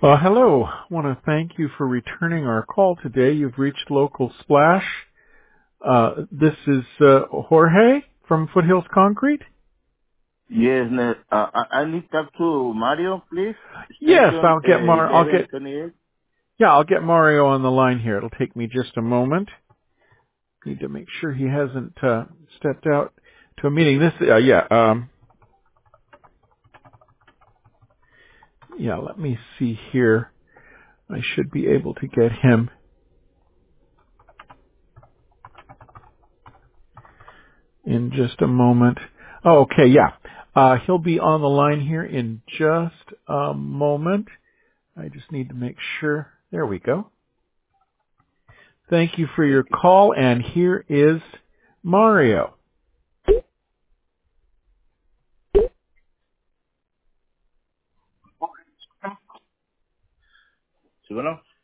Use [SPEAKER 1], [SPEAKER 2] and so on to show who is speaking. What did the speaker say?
[SPEAKER 1] Hello. I want to thank you for returning our call today. You've reached Local Splash. This is Jorge from Foothills Concrete.
[SPEAKER 2] Yes, I need to talk to Mario, please.
[SPEAKER 1] Yes,
[SPEAKER 2] Extension
[SPEAKER 1] I'll
[SPEAKER 2] 1128.
[SPEAKER 1] get Mario on the line here. It'll take me just a moment. Need to make sure he hasn't stepped out to a meeting. Let me see here. I should be able to get him in just a moment. Oh, okay, yeah. He'll be on the line here in just a moment. I just need to make sure. There we go. Thank you for your
[SPEAKER 2] Thank you.
[SPEAKER 1] call, and here is Mario.
[SPEAKER 2] ¿Sí, bueno?